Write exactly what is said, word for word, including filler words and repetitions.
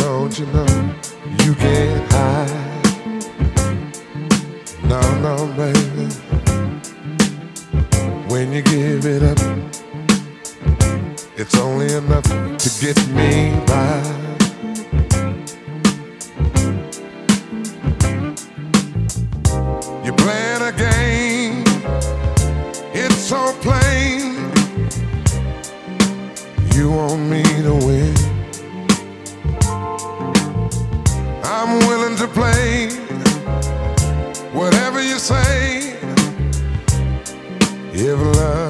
Don't you know you can't hide? No, no, baby. When you give it up, it's only enough to get me by. You're playing a game, it's so plain. You want me to win. I'm willing to play whatever you say. If love